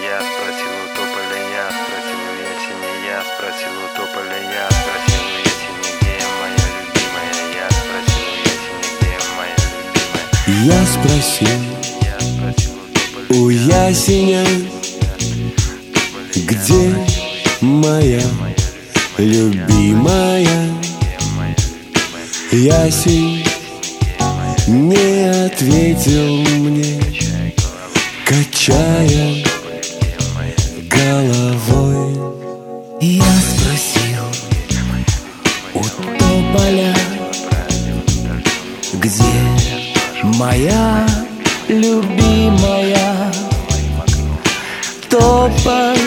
я спросил у тополя, я спросил у ясени, я спросил у тополя, я спросил у ясени, где моя любимая, я спросил у ясени, где моя любимая. Я спросил у ясеня, где моя любимая. Ясень не ответил мне, качая головой. Я спросил у тополя, где моя любимая. Тополь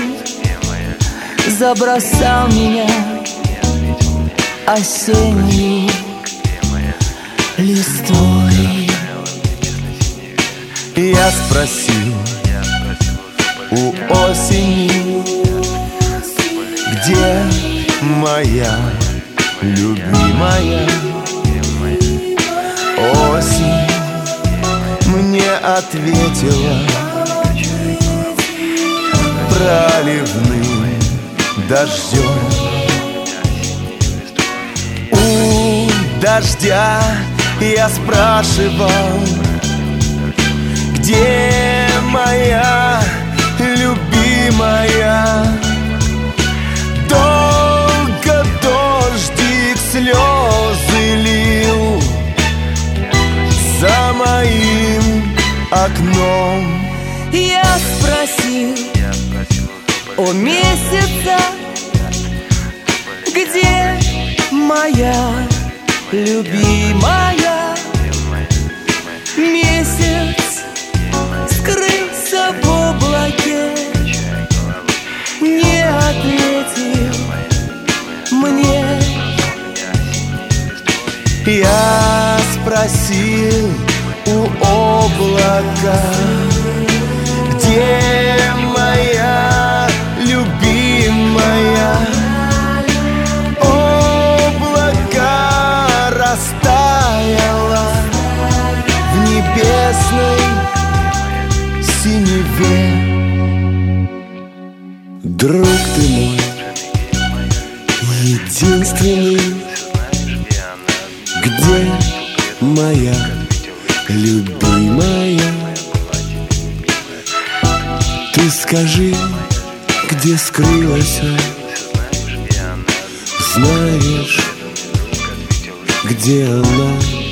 забросал меня осенью листвой. Я спросил у осени, где моя любимая. Осень мне ответила проливным дождем. У дождя я спрашивал, где моя любимая. Долго дождик слезы лил за моим окном. Я спросил о месяце, где моя любимая. Месяц скрылся в облаке, не ответил мне. Я спросил у облака, где моя любимая. Облако растаяло в небесной синеве. Друг ты мой, единственный, где моя любимая? Ты скажи, где скрылась, знаешь, где она?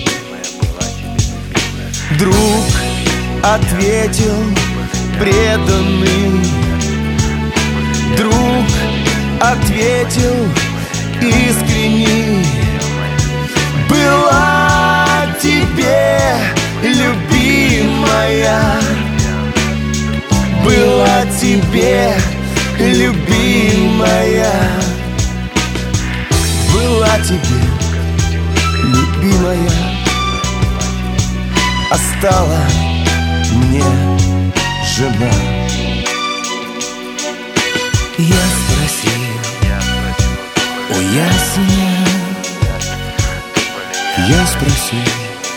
Друг ответил преданный, друг ответил искренний. Была тебе любимая, была тебе любимая, была тебе любимая, а стала мне жена. Я спросил у ясеня, я спросил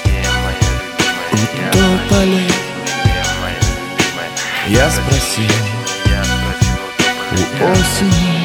у тополя, я спросил у осени.